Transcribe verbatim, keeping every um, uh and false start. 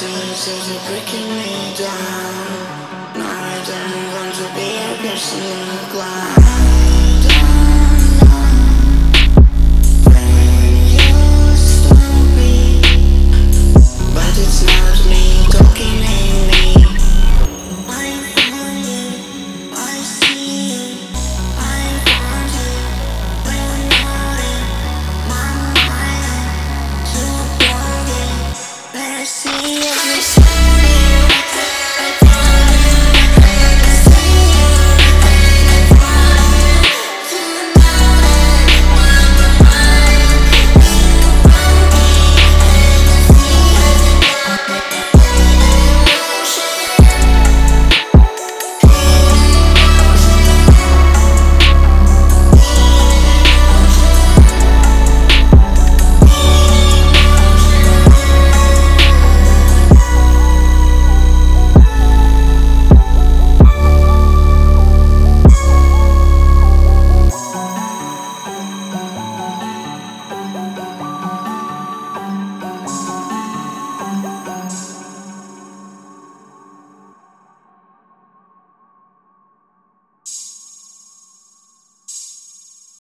seasons are breaking me down. No, I don't want to be a person in the cloud. I don't know when you stop me, but it's not me talking in me. I found you, I see you, I found you. When we're not in my mind, too blinded. Let's see you.